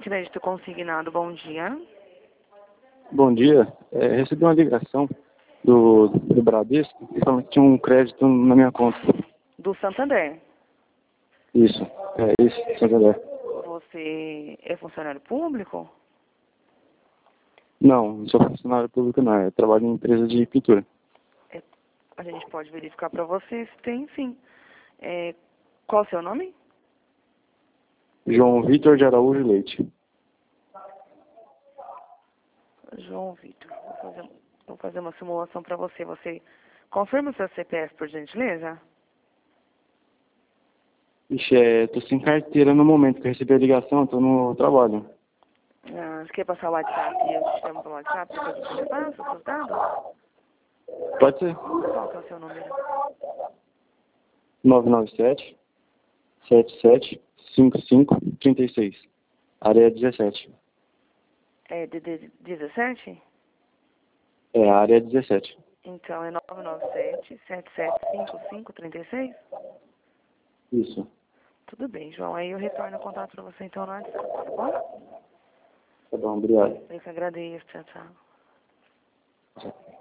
Crédito consignado, bom dia. Bom dia. Recebi uma ligação do Bradesco falando que tinha um crédito na minha conta. Do Santander. Isso, Santander. Você é funcionário público? Não sou funcionário público não, eu trabalho em empresa de pintura. A gente pode verificar para você se tem, sim. Qual o seu nome? João Vitor de Araújo Leite. João Vitor. Vou fazer uma simulação para você. Você confirma o seu CPF, por gentileza? Ixi, tô sem carteira no momento que eu recebi a ligação, tô no trabalho. Você quer passar o WhatsApp e eu te chamo pelo WhatsApp, depois você me passa os seus dados? Pode ser. Qual que é o seu número? 997 77 55 36. Área 17. É de 17? É, área 17. Então é 997 7755 36? Isso. Tudo bem, João. Aí eu retorno o contato para você então no WhatsApp, tá bom? Tá bom, obrigado. Eu que agradeço. Tchau, tchau.